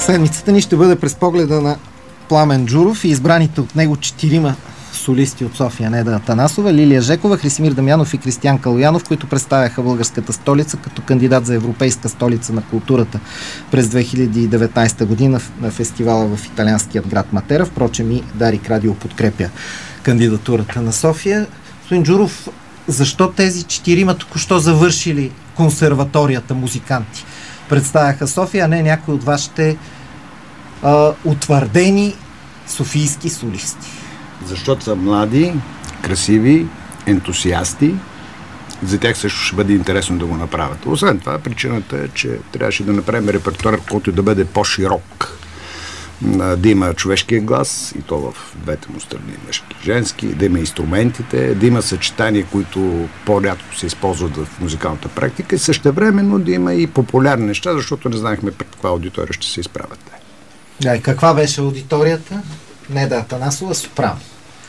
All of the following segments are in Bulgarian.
седмицата ни ще бъде през погледа на Пламен Джуров и избраните от него 4 солисти от София: Неда Атанасова, Лилия Жекова, Хрисимир Дамянов и Кристиян Калоянов, които представяха българската столица като кандидат за Европейска столица на културата през 2019 година на фестивала в италианският град Матера. Впрочем и Дарик Радио подкрепя кандидатурата на София. Господин Джуров, защо тези 4 току-що завършили консерваторията музиканти представяха София, а не някой от вашите утвърдени софийски солисти? Защото са млади, красиви, ентусиасти. За тях също ще бъде интересно да го направят. Освен това, причината е, че трябваше да направим репертуар, който да бъде по-широк. Да има човешкия глас, и то в двете му страни, мъжки, женски, да има инструментите, да има съчетания, които по-рядко се използват в музикалната практика, и същевременно да има и популярни неща, защото не знаехме пред каква аудитория ще се изправят. Да, и каква беше аудиторията? Неда Атанасова, сопрано.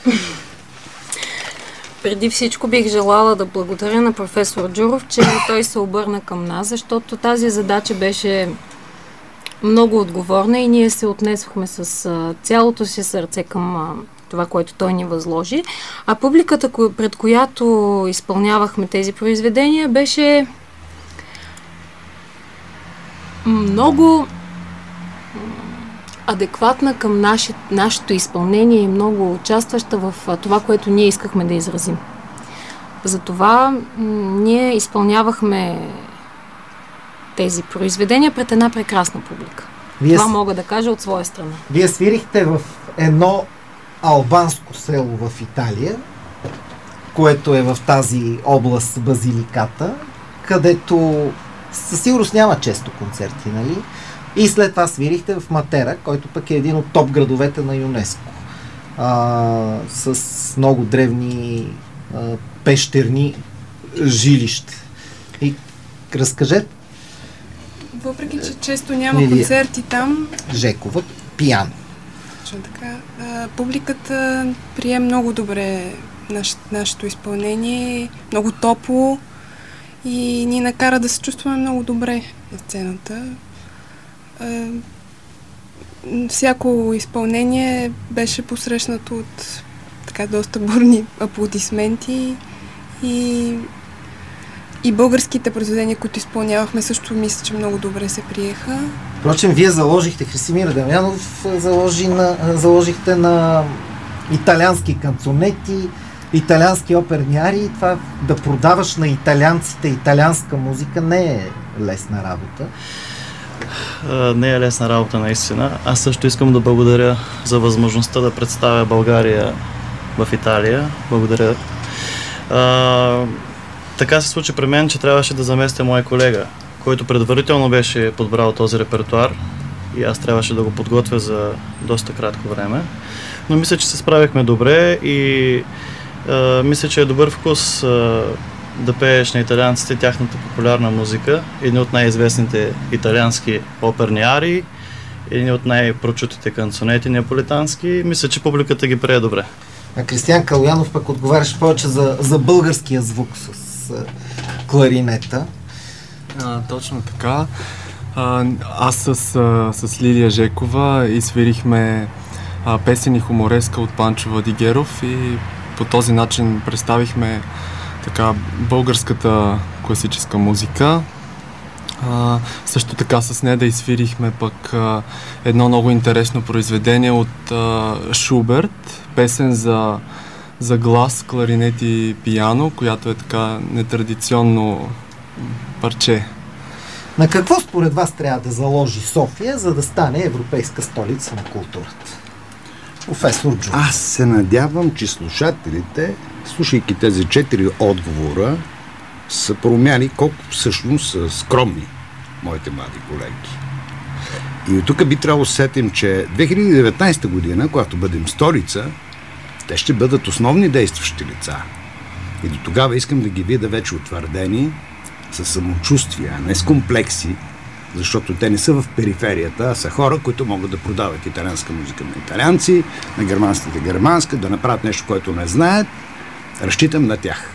Преди всичко бих желала да благодаря на професор Джуров, че той се обърна към нас, защото тази задача беше много отговорна и ние се отнесохме с цялото си сърце към това, което той ни възложи. А публиката, пред която изпълнявахме тези произведения, беше много адекватна към нашето изпълнение и много участваща в това, което ние искахме да изразим. Затова ние изпълнявахме тези произведения пред една прекрасна публика. Това мога да кажа от своя страна. Вие свирихте в едно албанско село в Италия, което е в тази област Базиликата, където със сигурност няма често концерти, нали? И след това свирихте в Матера, който пък е един от топ градовете на ЮНЕСКО. С много древни пещерни жилища. И разкажете. Въпреки че често няма концерти там. Жекова, пиано. Точно така. Публиката прие много добре нашето изпълнение, много топло и ни накара да се чувстваме много добре на сцената. Всяко изпълнение беше посрещнато от така доста бурни аплодисменти и българските произведения, които изпълнявахме, също мисля, че много добре се приеха. Впрочем, вие заложихте, Хрисимир Дамянов заложихте на италиански канцонети, италиански оперни арии. Това да продаваш на италианците италианска музика не е лесна работа. Не е лесна работа, наистина. Аз също искам да благодаря за възможността да представя България в Италия. Благодаря. Така се случи при мен, че трябваше да заместя мой колега, който предварително беше подбрал този репертуар и аз трябваше да го подготвя за доста кратко време. Но мисля, че се справихме добре и мисля, че е добър вкус да пееш на италианците тяхната популярна музика, едни от най-известните италиански оперни арии, едни от най-прочутите канцонети неаполитански. Мисля, че публиката ги прие добре. А Кристиян Калоянов пък отговаряш повече за българския звук с кларинета. Точно така. Аз с Лилия Жекова изсвирихме песен и хумореска от Панчо Владигеров и по този начин представихме така българската класическа музика. Също така с Неда изсвирихме пък едно много интересно произведение от Шуберт, песен за глас, кларинет и пиано, която е така нетрадиционно парче. На какво според вас трябва да заложи София, за да стане европейска столица на културата? Професор Джуров. Аз се надявам, че слушателите, слушайки тези 4 отговора, са проумяли колко всъщност са скромни моите млади колеги. И от тук би трябвало да сетим, че 2019 година, когато бъдем столица, те ще бъдат основни действащи лица. И до тогава искам да ги видя вече утвърдени със самочувствие, а не с комплекси, защото те не са в периферията, а са хора, които могат да продават италианска музика на италианци, на германските германска, да направят нещо, което не знаят. Разчитам на тях.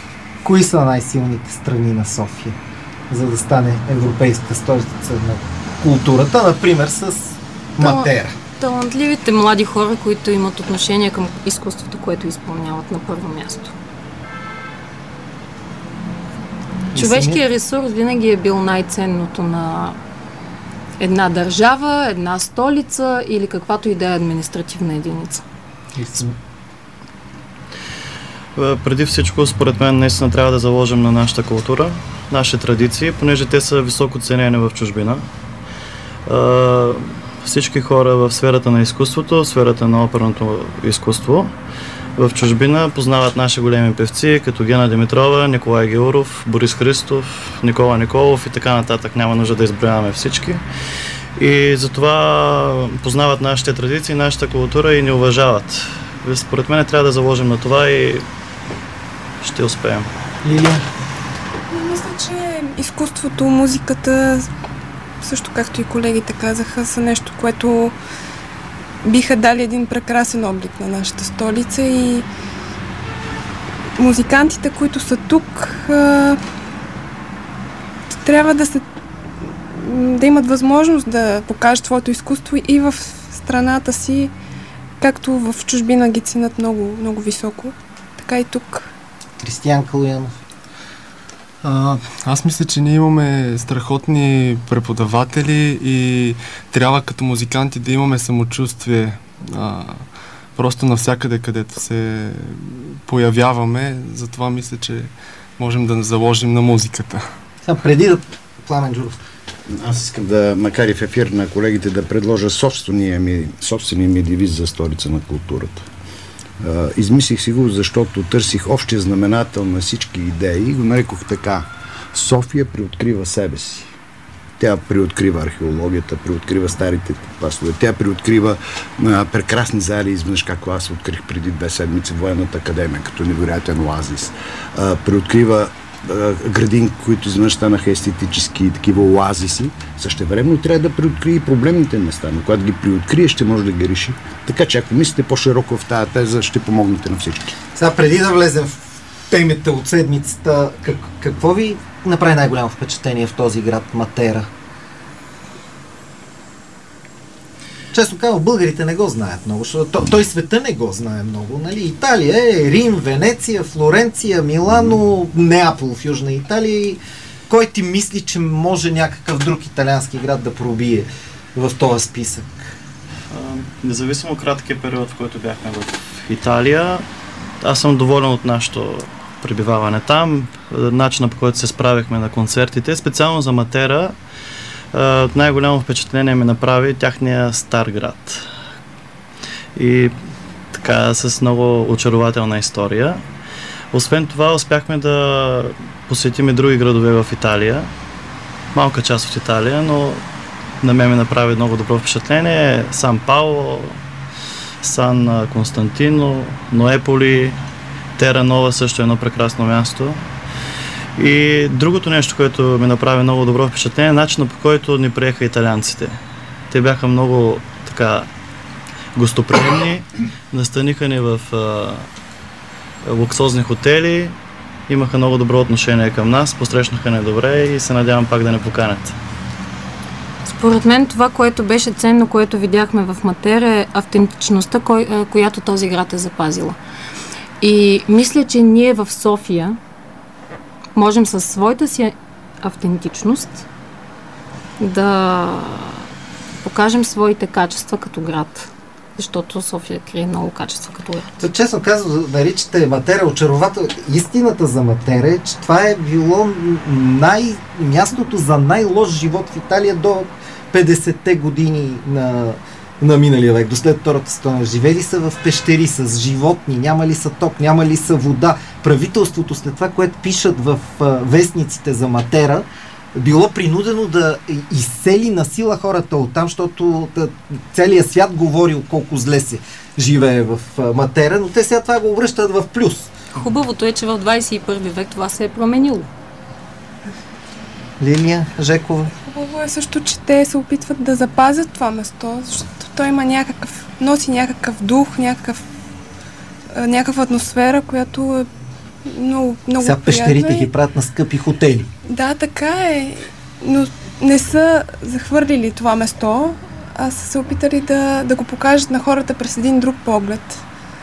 Кои са най-силните страни на София, за да стане европейска столица на културата, например с Матера? Талантливите млади хора, които имат отношение към изкуството, което изпълняват на първо място. Човешкият ресурс винаги е бил най-ценното на една държава, една столица или каквато и да е административна единица. Преди всичко, според мен, наистина трябва да заложим на нашата култура, нашите традиции, понеже те са високо ценени в чужбина. Всички хора в сферата на изкуството, в сферата на оперното изкуство, в чужбина познават наши големи певци, като Гена Димитрова, Николай Георов, Борис Христов, Никола Николов и така нататък. Няма нужда да изброяваме всички. И затова познават нашите традиции, нашата култура и ни уважават. Според мен трябва да заложим на това и ще успеем. Лилия? Мисля, че изкуството, музиката, също както и колегите казаха, са нещо, което биха дали един прекрасен облик на нашата столица и музикантите, които са тук, трябва да имат възможност да покажат своето изкуство и в страната си, както в чужбина ги ценят много, много високо, така и тук. Кристиян Калуянов. Аз мисля, че ние имаме страхотни преподаватели и трябва като музиканти да имаме самочувствие. Просто навсякъде, където се появяваме, затова мисля, че можем да заложим на музиката. Преди да... Пламен Джуров. Аз искам да, макар и в ефир на колегите, да предложа собствения ми девиз за столица на културата. Измислих си го, защото търсих общия знаменател на всички идеи и го нарекох така. София приоткрива себе си. Тя приоткрива археологията, приоткрива старите пасове, тя приоткрива прекрасни зали, изведнъж както аз открих преди 2 седмици в Военната академия, като невероятен оазис. Приоткрива градини, които изведнъж станаха естетически такива оазиси. Същевременно трябва да приоткрие и проблемните места, но когато ги приоткрие, ще може да ги реши. Така че ако мислите по-широко в тази теза, ще помогнете на всички. Сега, преди да влезем в темите от седмицата, какво ви направи най-голямо впечатление в този град Матера? Често казвам, българите не го знаят много, защото той света не го знае много. Нали? Италия е Рим, Венеция, Флоренция, Милано, Неапол в Южна Италия. Кой ти мисли, че може някакъв друг италиански град да пробие в този списък? Независимо от краткия период, в който бяхме в Италия, аз съм доволен от нашето пребиваване там, начина, по който се справихме на концертите. Специално за Матера, най-голямо впечатление ми направи тяхния стар град. И така, с много очарователна история. Освен това, успяхме да посетим и други градове в Италия. Малка част от Италия, но на мен ми направи много добро впечатление. Сан Пауло, Сан Константино, Ноеполи, Тера Нова също е едно прекрасно място. И другото нещо, което ми направи много добро впечатление, е начинът, по който ни приеха италианците. Те бяха много така гостоприемни, настаниха ни в луксозни хотели, имаха много добро отношение към нас, посрещнаха ни добре и се надявам пак да ни поканят. Според мен това, което беше ценно, което видяхме в Матера, е автентичността, която този град е запазила. И мисля, че ние в София можем със своята си автентичност да покажем своите качества като град. Защото София крие много качества като град. Честно казвам, наричате Матера очаровател. Истината за Матера е, че това е било мястото за най-лош живот в Италия до 50-те години на миналия век, до след Втората световна. Живели са в пещери с животни, няма ли са ток, няма ли са вода. Правителството след това, което пишат в вестниците за Матера, било принудено да изсели на сила хората оттам, защото целият свят говорил колко зле се живее в Матера, но те сега това го обръщат в плюс. Хубавото е, че в 21 век това се е променило. Лилия Жекова. Хубаво е също, че те се опитват да запазят това место, защото той има носи някакъв дух, някаква атмосфера, която е много сега приятна. пещерите ги правят на скъпи хотели. Да, така е, но не са захвърлили това место, а са се опитали да го покажат на хората през един друг поглед.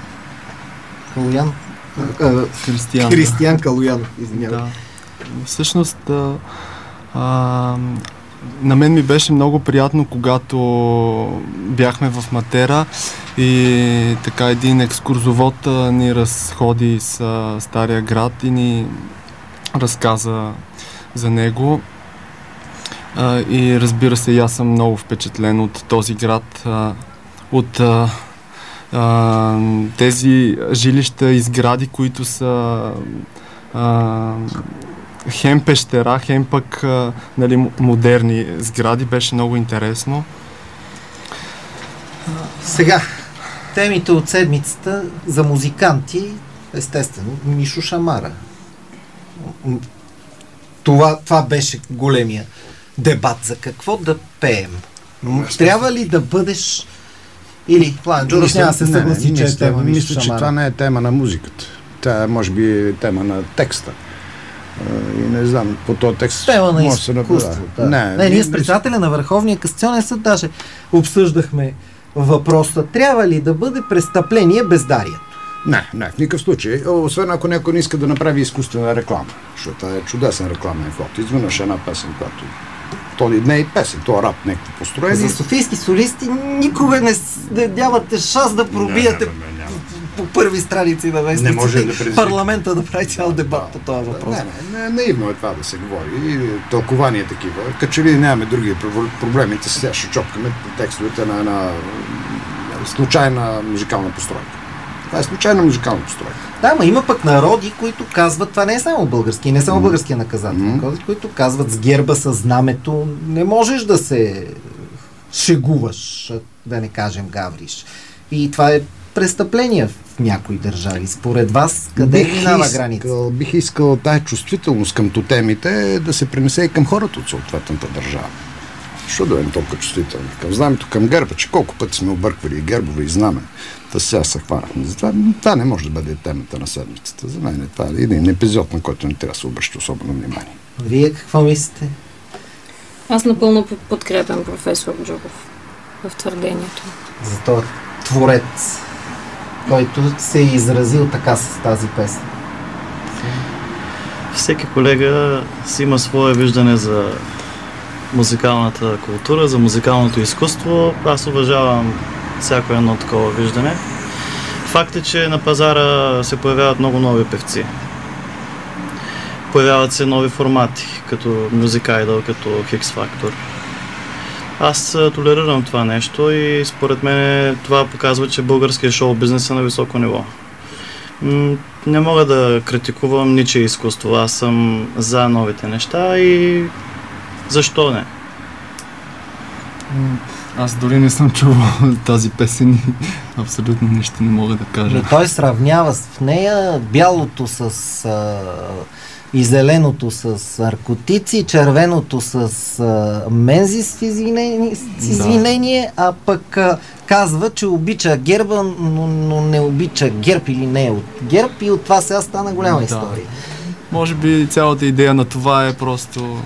Кристиян Калоянов, извинявай. Да. Всъщност, на мен ми беше много приятно, когато бяхме в Матера и така един екскурзовод ни разходи с Стария град и ни разказа за него. И разбира се, аз съм много впечатлен от този град, от тези жилища и сгради, които са хем пещера, хем пък нали, модерни сгради. Беше много интересно. Сега, темите от седмицата за музиканти, естествено, Мишо Шамара. Това беше големия дебат. За какво да пеем? Трябва ли да бъдеш... Или, Пламен Джуров няма се съгласи, че е тема Мишо Мисля, че това не е тема на музиката. Това може би е тема на текста. И не знам, по този текст тема на може да се направи. Не, ние с председателя на Върховния касационен съд даже обсъждахме въпроса, трябва ли да бъде престъпление бездарието? Не, в никакъв случай. Освен ако някой не иска да направи изкуствена реклама. Защото това е чудесен рекламен ход. Изведнъж една песен, която... То не е и песен, то е рап, някакво построение. За софийски солисти никога не нямате шанс да пробиете по първи страници на вестниците. Не може да парламента да прави цял дебат по този въпрос. Наивно е това да се говори. И тълкования такива. Като че ли нямаме други проблемите, сега ще чопкаме текстовете на една случайна музикална постройка. Това е случайна музикална постройка. Да, ма има пък народи, които казват, това не е само български, не е само българския наказателен кодекс, които казват с герба, с знамето, не можеш да се шегуваш, да не кажем гавриш. И това е престъпление в някои държави. Според вас, къде минава граница? Бих искал тая чувствителност към тотемите да се пренесе и към хората от съответната държава. Що да е толкова чувствителни? Към знамето, към герба, че колко пъти сме обърквали и гербове и знаме. Да сега се хванахме. Затова това не може да бъде темата на седмицата. За мен това е един епизод, на който не трябва да се обръща особено внимание. Вие какво мислите? Аз напълно подкрепям професор Джуров в твърдението. За този творец, който се е изразил така с тази песен. Всеки колега си има свое виждане за музикалната култура, за музикалното изкуство. Аз уважавам всяко едно такова виждане. Факт е, че на пазара се появяват много нови певци. Появяват се нови формати, като Music Idol, като X Factor. Аз толерирам това нещо и според мен това показва, че българският шоу-бизнес е на високо ниво. Не мога да критикувам ничие изкуство. Аз съм за новите неща и защо не? Аз дори не съм чувал тази песен и абсолютно нищо не мога да кажа. Но той сравнява в нея бялото с и зеленото с наркотици, червеното с мензи с извинение, а пък казва, че обича герба, но не обича герб или не е от герб и от това сега стана голяма история. Може би цялата идея на това е просто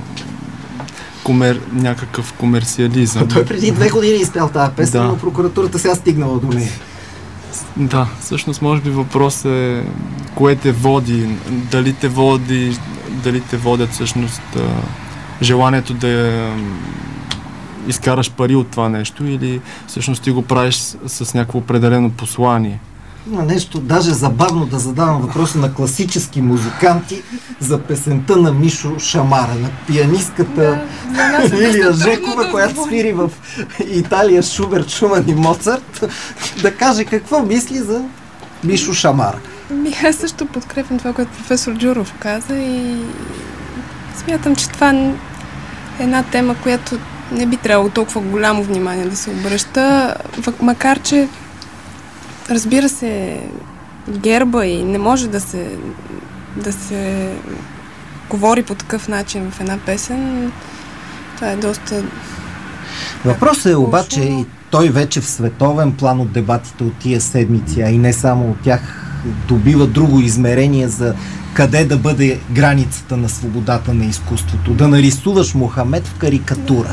някакъв комерциализъм. Той преди 2 години изпял тази песен, но прокуратурата сега стигнала до нея. Да, всъщност може би въпрос е кое те води, дали те водят всъщност желанието да изкараш пари от това нещо или всъщност ти го правиш с някакво определено послание. Има нещо даже забавно да задавам въпроса на класически музиканти за песента на Мишо Шамара, на пианистката Лилия Жекова, която свири в Италия Шуберт, Шуман и Моцарт, да каже какво мисли за Мишо Шамара. Аз също подкрепям това, което професор Джуров каза и смятам, че това е една тема, която не би трябвало толкова голямо внимание да се обръща, макар че разбира се, герба и не може да се говори по такъв начин в една песен. Това е доста... Въпросът е обаче и той вече в световен план от дебатите от тия седмици, а и не само от тях, добива друго измерение за къде да бъде границата на свободата на изкуството. Да нарисуваш Мохамед в карикатура.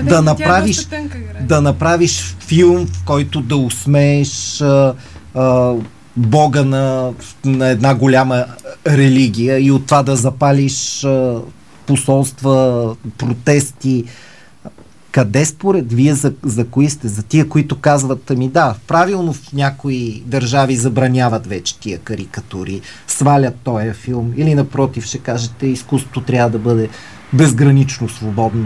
Да направиш филм, в който да усмееш Бога на една голяма религия и от това да запалиш посолства, протести. Къде според вие за кои сте? За тия, които казват, правилно в някои държави забраняват вече тия карикатури, свалят този филм, или напротив ще кажете, изкуството трябва да бъде безгранично свободно?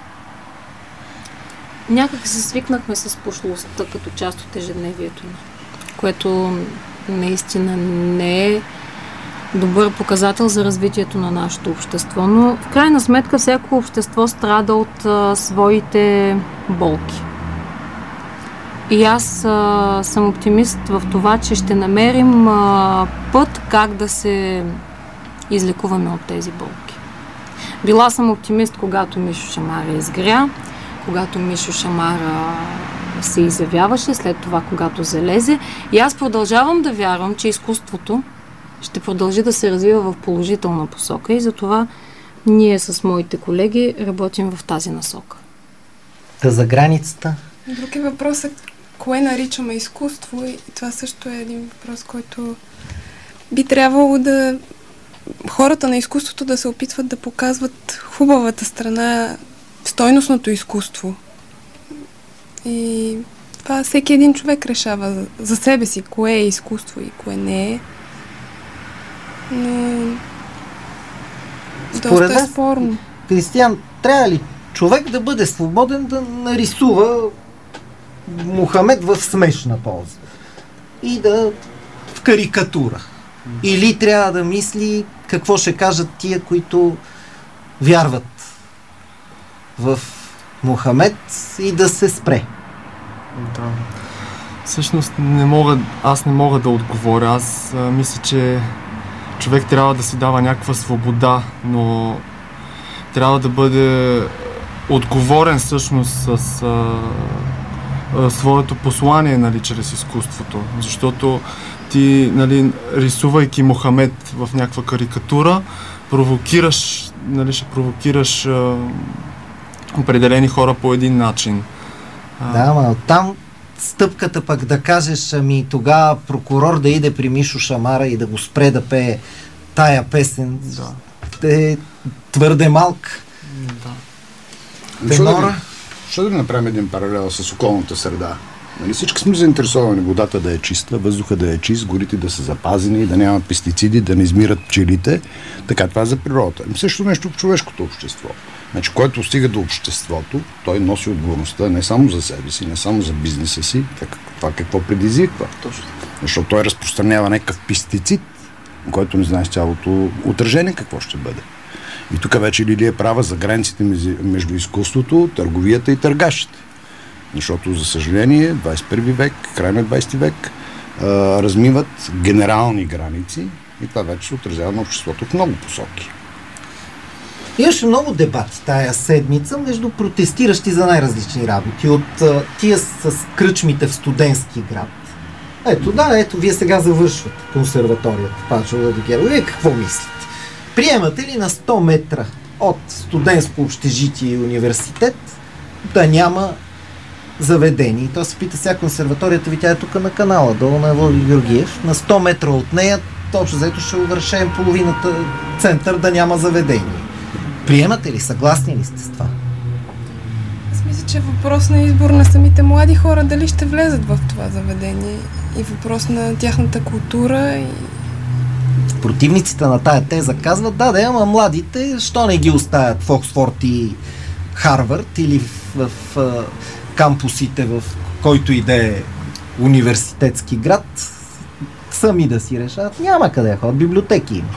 Някак се свикнахме с пошлостта като част от ежедневието, което наистина не е добър показател за развитието на нашето общество, но в крайна сметка всяко общество страда от своите болки. И аз съм оптимист в това, че ще намерим път как да се излекуваме от тези болки. Била съм оптимист, когато Мишо Шамара изгря, когато Мишо Шамара се изявяваше, след това когато залезе. И аз продължавам да вярвам, че изкуството ще продължи да се развива в положителна посока и затова ние с моите колеги работим в тази насока. За границата? Друг е въпросът, кое наричаме изкуство, и това също е един въпрос, който би трябвало да хората на изкуството да се опитват да показват хубавата страна, стойностното изкуство. И това всеки един човек решава за себе си, кое е изкуство и кое не е. Но доста е спорно. Кристиян, трябва ли човек да бъде свободен да нарисува Мохамед в смешна полза и да в карикатура? Или трябва да мисли какво ще кажат тия, които вярват в Мохамед и да се спре? Да. Всъщност аз не мога да отговоря. Аз мисля, че човек трябва да си дава някаква свобода, но трябва да бъде отговорен всъщност с своето послание, нали, чрез изкуството. Защото ти, нали, рисувайки Мохамед в някаква карикатура, ще провокираш определени хора по един начин. Да, ма там стъпката пък да кажеш, тогава прокурор да иде при Мишо Шамара и да го спре да пее тая песен, е твърде малка. Тенора? Ще да направим един паралел с околната среда. Нали, всички сме заинтересовани водата да е чиста, въздуха да е чист, горите да са запазени, да няма пестициди, да не измират пчелите. Така, това е за природата. Също нещо в човешкото общество. Значи, който стига до обществото, той носи отговорността не само за себе си, не само за бизнеса си, това какво предизвиква. Точно. Защото той разпространява някакъв пестицид, който не знае с цялото отражение какво ще бъде. И тук вече Лилия е права за границите между изкуството, търговията и търгашите. Защото, за съжаление, 21 век, край на 20 век, размиват генерални граници и това вече се отразява на обществото в много посоки. Имаше много дебати тая седмица между протестиращи за най-различни работи. От тия с кръчмите в Студентски град. Ето, вие сега завършвате консерваторията, Пачова Дегерова. Вие какво мислите? Приемате ли на 100 метра от студентско общежитие и университет да няма заведение? И то се пита сега консерваторията ви, тя е тук на канала, долу на Володи Георгиев. На 100 метра от нея, точно заето ще увършем половината център да няма заведение. Приемате ли? Съгласни ли сте с това? Аз мисля, че въпрос на избор на самите млади хора дали ще влезат в това заведение и въпрос на тяхната култура. И противниците на тая теза казват, ама младите, що не ги оставят в Оксфорд и Харвард или в кампусите, в който и да е университетски град, сами да си решават. Няма къде ходят, библиотеки има.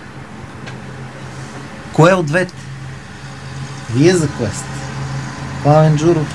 Кое от двете? Вие за кое сте? Пламен Джуров.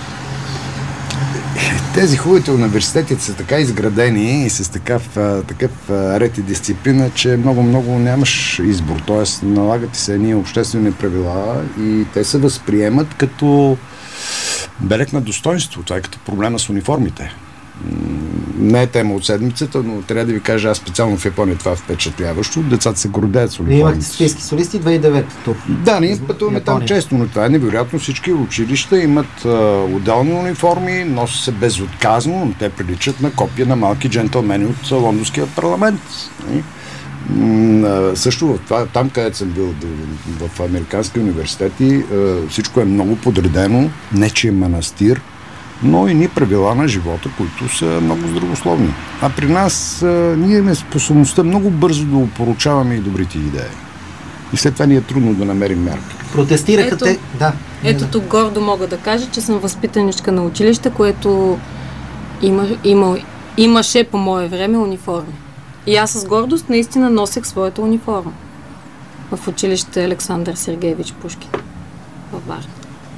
Тези хубавите университети са така изградени и с такъв ред и дисциплина, че много нямаш избор. Тоест, налагат се едни обществени правила и те се възприемат като белег на достоинство. Това е като проблема с униформите. Не е тема от седмицата, но трябва да ви кажа, аз специално в Япония това е впечатляващо. Децата се гордеят с Вие имахте униформите. софийски солисти 2009-то. Да, ние пътуваме там често, но това е невероятно. Всички училища имат отделни униформи, носят се безотказно, но те приличат на копия на малки джентълмени от лондонския парламент. Също там, където съм бил в американски университети, всичко е много подредено, не че е манастир, но и ни правила на живота, които са много здравословни. А при нас ние имаме способността много бързо да опоручаваме и добрите идеи. И след това ни е трудно да намерим мерки. Протестираха те... Да. Ето тук гордо мога да кажа, че съм възпитаничка на училище, което имаше по мое време униформи. И аз с гордост наистина носех своята униформа в училище Александър Сергеевич Пушкин във Варна.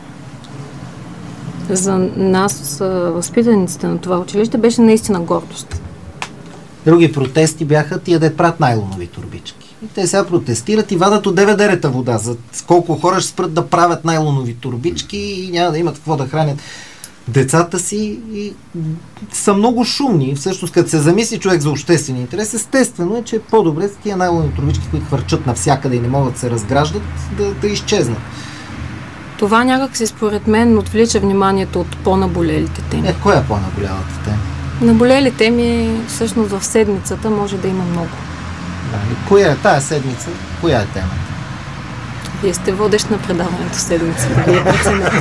За нас, възпитаниците на това училище, беше наистина гордост. Други протести бяха тия да правят найлонови турбички. И те сега протестират и вадат от 9 дерета вода. За колко хора ще спрат да правят найлонови турбички и няма да имат какво да хранят децата си, и са много шумни. Всъщност, като се замисли човек за обществен интерес, естествено е, че е по-добре с тия найлонови турбички, които хвърчат навсякъде и не могат да се разграждат, да изчезнат. Това някак си според мен отвлича вниманието от по-наболелите теми. Коя е по-наболялата тема? Наболели теми, всъщност в седмицата може да има много. Да, и коя е тая седмица? Коя е темата? Вие сте водещ на предаването седмицата. Вие преценете.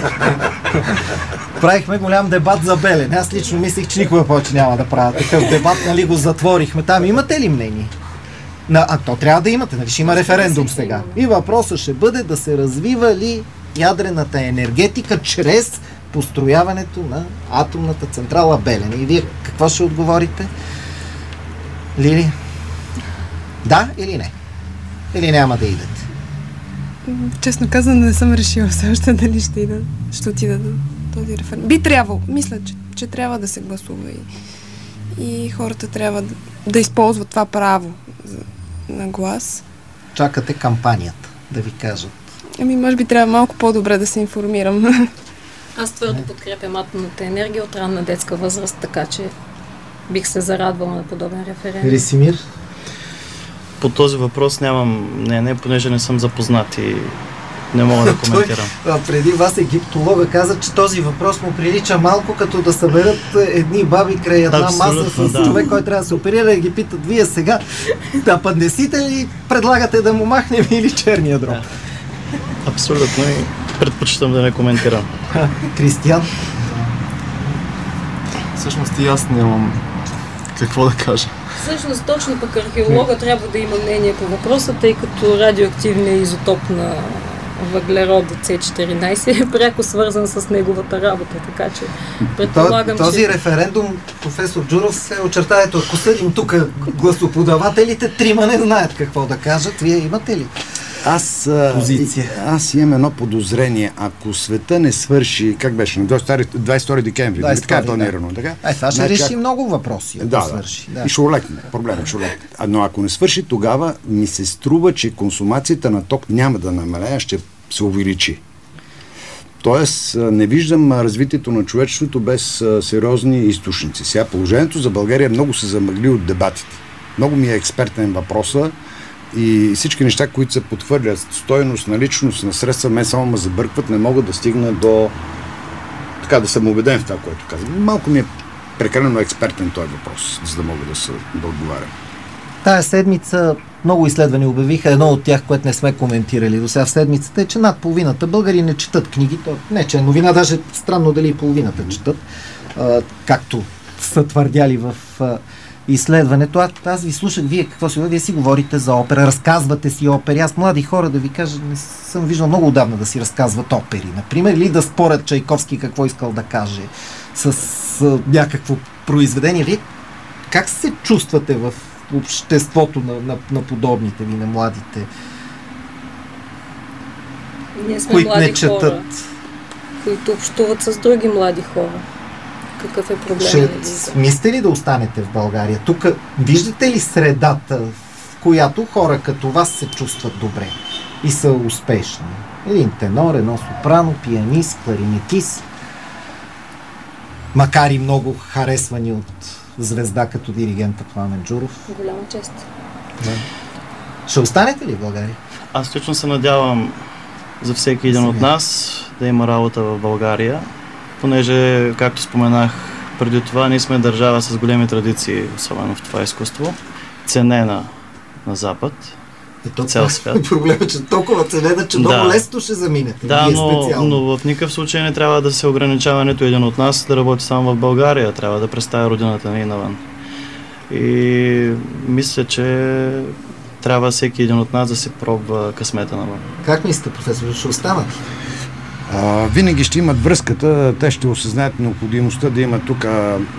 Правихме голям дебат за Белене. Аз лично мислих, че никога повече няма да правя такъв дебат, нали го затворихме. Там имате ли мнение? То трябва да имате, нали ще има референдум сега. И въпросът ще бъде да се развива ли ядрената енергетика чрез построяването на атомната централа Белене. И вие какво ще отговорите? Лили? Да или не? Или няма да идете? Честно казано, не съм решила все още дали ще отида до този референдум. Би трябвало. Мисля, че трябва да се гласува и хората трябва да използват това право на глас. Чакате кампанията, да ви кажат. Може би трябва малко по-добре да се информирам. Аз твърдо подкрепям атомната енергия от ранна детска възраст, така че бих се зарадвала на подобен референдум. Рисимир? По този въпрос нямам мнение, понеже не съм запознат и не мога да коментирам. Преди вас египтолога каза, че този въпрос му прилича малко като да съберат едни баби край една маса с човек, който трябва да се оперира и ги питат: вие сега да паднесите ли предлагате да му махнем или черния дроб? Абсолютно, и предпочитам да не коментирам. Кристиян? Всъщност и аз нямам какво да кажа. Всъщност точно пък археолога трябва да има мнение по въпроса, тъй като радиоактивният изотоп на въглерода С14 е пряко свързан с неговата работа, така че предполагам, този референдум, професор Джуров, се очертава, ако съдим тук гласоподавателите, трима не знаят какво да кажат. Вие имате ли позиция? Аз имам едно подозрение. Ако света не свърши, как беше, на 22 декември, така е планирано, така? Това ще реши много въпроси, ако свърши. И ще олекне, проблемът ще олекне. Но ако не свърши, тогава ми се струва, че консумацията на ток няма да намалее, а ще се увеличи. Тоест, не виждам развитието на човечеството без сериозни източници. Сега положението за България много се замъгли от дебатите. Много ми е експертен въпроса и всички неща, които се подхвърлят, стойност, наличност на средства, мен само ме забъркват, не могат да стигна до така да съм убеден в това, което казвам. Малко ми е прекалено експертен този въпрос, за да мога да отговарям. Тая седмица много изследвания обявиха, едно от тях, което не сме коментирали до сега в седмицата, е, че над половината българи не четат книги. Не, че е новина, даже странно дали и половината четат, както са твърдяли в изследването. Аз ви слушах, вие си говорите за опера, разказвате си опери. Аз млади хора, да ви кажа, не съм виждал много отдавна да си разказват опери, например, или да спорят Чайковски какво искал да каже с някакво произведение. Вие как се чувствате в обществото на подобните ви, на младите, ние сме които млади не четат? Хора, които общуват с други млади хора. Какъв е проблемът? Мислите ли да останете в България? Тук виждате ли средата, в която хора като вас се чувстват добре и са успешни? Един тенор, едно сопрано, пианист, кларинетист, макар и много харесвани от звезда като диригента Пламен Джуров. Голяма чест. Да. Ще останете ли в България? Аз точно се надявам за всеки един от нас да има работа в България, понеже, както споменах преди това, ние сме държава с големи традиции, особено в това изкуство, ценена на Запад, цял свят. Проблемът, че толкова ценена, че много лесно ще заминете. Да, но в никакъв случай не трябва да се ограничава нито един от нас да работи само в България, трябва да представя родината ни навън. И мисля, че трябва всеки един от нас да си пробва късмета навън. Как мислите, професор, ще останат? Винаги ще имат връзката, те ще осъзнаят необходимостта да имат тук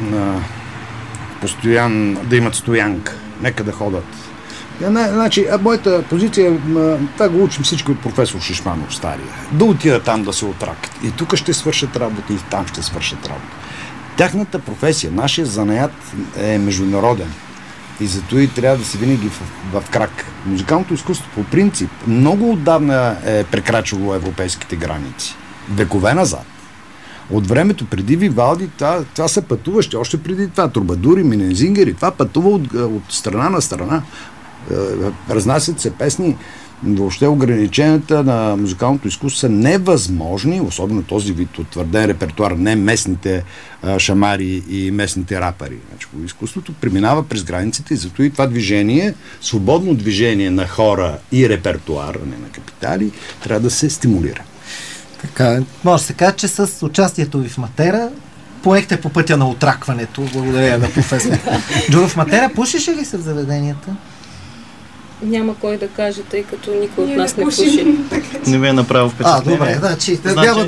да имат стоянка. Нека да ходят. Значи, моята позиция, това го учим всички от професор Шишманов стария. Да отидат там да се отракат. И тук ще свършат работа, и там ще свършат работа. Тяхната професия, нашия занаят е международен. И зато и трябва да се винаги в крак. Музикалното изкуство по принцип много отдавна е прекрачило европейските граници. Векове назад. От времето преди Вивалди, това са пътуващи. Още преди това трубадури, минезингери. Това пътува от страна на страна. Разнасят се песни. Въобще ограниченията на музикалното изкуство са невъзможни, особено този вид утвърден репертуар, не местните шамари и местните рапъри. Значи, изкуството преминава през границите и зато и това движение, свободно движение на хора и репертуар, а не на капитали, трябва да се стимулира. Така, може да се каже, че с участието ви в Матера поехте по пътя на отракването. Благодаря на професор Джуров. Матера пушеше ли се в заведенията? Няма кой да каже, тъй като никой от нас не пуши. Не ми е направил впечатление. Добре, значи няма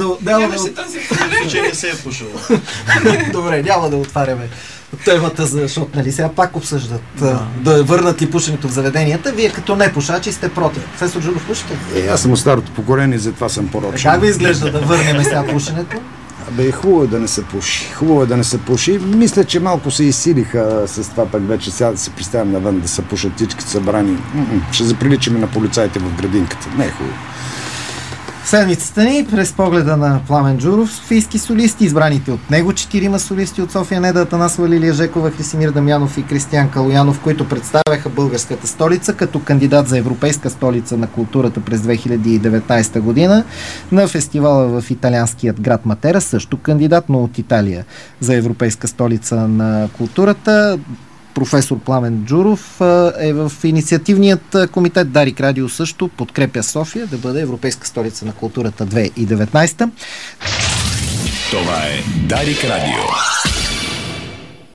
да не се е пушило. Добре, няма да отваряме темата, защото нали сега пак обсъждат да върнат ли пушенето в заведенията. Вие като не пушачи сте против. Професор Джуров, пушите? Аз съм от старото поколение, затова съм порочен. Как ви изглежда да върнем сега пушенето? Хубаво е да не се пуши. Хубаво е да не се пуши. Мисля, че малко се изсилиха с това пък вече. Сега да се представям навън да се пушат всички събрани. Ще заприличаме на полицаите в градинката. Не е хубаво. Седмицата ни през погледа на Пламен Джуров, софийски солисти, избраните от него 4 солисти от София, Неда Атанасова, Лилия Жекова, Хрисимир Дамянов и Кристиян Калоянов, които представяха българската столица като кандидат за Европейска столица на културата през 2019 година. На фестивала в италианският град Матера също кандидат, но от Италия за Европейска столица на културата. Професор Пламен Джуров е в инициативният комитет. Дарик Радио също подкрепя София да бъде Европейска столица на културата 2019. Това е Дарик Радио.